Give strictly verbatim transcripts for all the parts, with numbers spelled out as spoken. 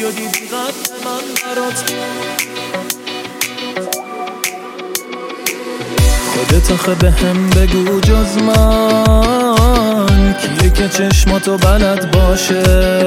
کیو دیدی قد من برات خودت آخه به هم بگو جز من کیه که چشماتو بلد باشه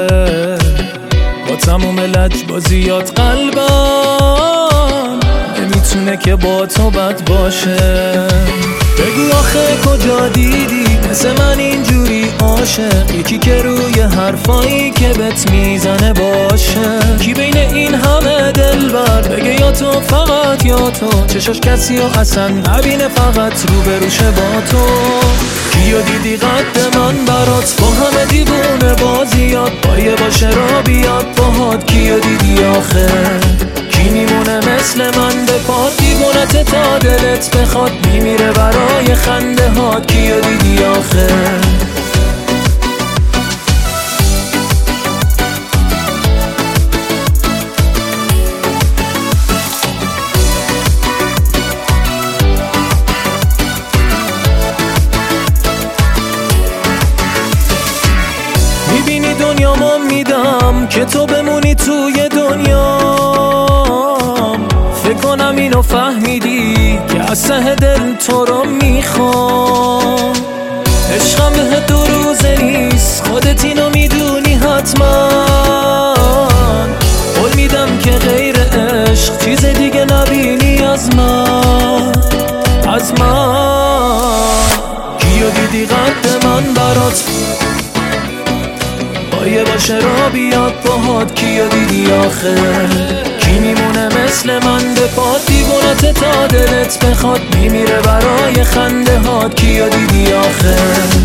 با تموم لجبازیات قلبم نمیتونه که با تو بد باشه بگو آخه کجا دیدی مثل من اینجوری عاشق یکی که روی حرفایی که بهت میزنه باشه کی بین این همه دلبر بگه یا تو فقط یا تو چشاش کسی و اصلا نبینه فقط رو بروشه با تو کیو دیدی قد من برات با همه دیوونه بازیات بایه باشه را بیاد باهات کیو دیدی آخه کی میمونه مثل من به پات دیوونت تا دلت بخواد میمیره برای خنده هات کیو دیدی آخه میبینی دنیامو میدم که تو بمونی توی دنیام فکر کنم اینو فهمیدی که از ته دل تو رو میخوام عشقم بهت دو روزه نیست خودت اینو میدونی حتما قول میدم که غیر عشق چیز دیگه نبینی از من از من کیو دیدی قد من برات بایه باشه را بیاد باهات کیو دیدی آخه کی میمونه مثل من به پات دیوونت تا دلت بخواد میمیره برای خنده هات کیو دیدی آخه